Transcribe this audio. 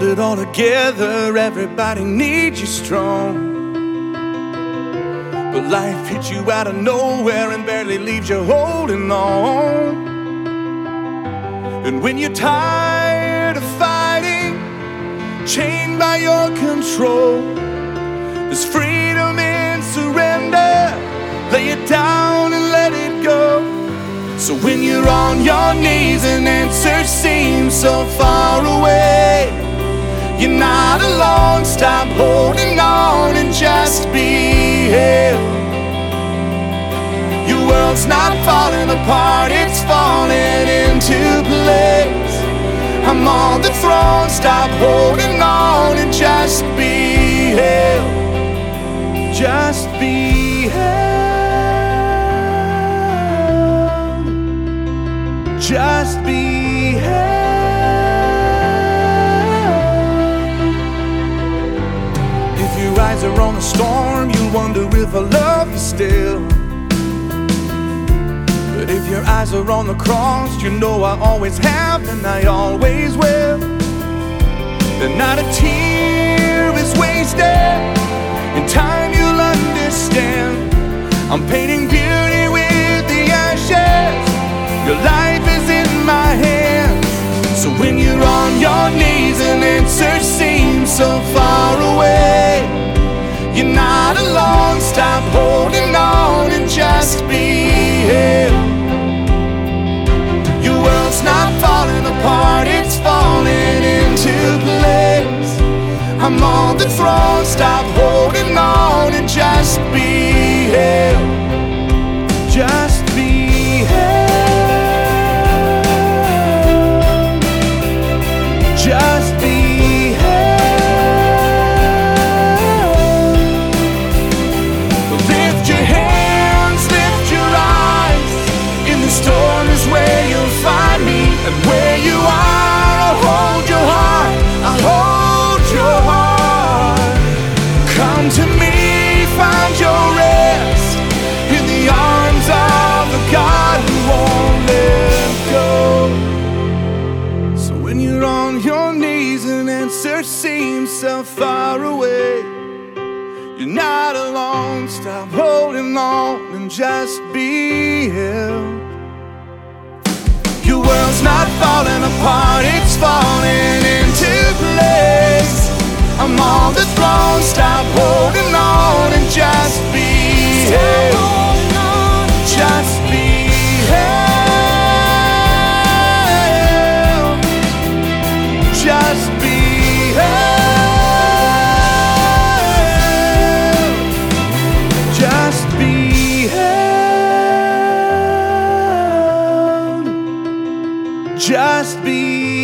it all together, everybody needs you strong. But life hits you out of nowhere and barely leaves you holding on. And when you're tired of fighting, chained by your control, there's freedom in surrender. Lay it down and let it go. So when you're on your knees and answers seem so far away, you're not alone. Stop holding on and just be held. Your world's not falling apart, it's falling into place. I'm on the throne. Stop holding on and just be held. Just be held. Just be held. If your eyes are on the storm, you wonder if I love you still. But if your eyes are on the cross, you know I always have and I always will. And not a tear is wasted. In time you'll understand. I'm painting beauty with the ashes. Your life is in my hands. So when you're on your knees and answers seem so far away, you're not alone. Stop holding on and just be held. Your world's not falling apart, it's falling into place. I'm on the throne. Stop holding on and just be held. Just be held. Just be held. Lift your hands, lift your eyes. In the storm is where you'll find me. And where you are, I'll hold your heart. I'll hold your heart. Come to me, find your rest in the arms of the God who won't let go. So when you're on your knees and answers seem so far away, you're not alone. Stop holding on and just be held. Your world's not falling apart, it's falling into place. I'm on the throne. Stop holding on and just be held. Just be held. Just be held. Just be held. Just be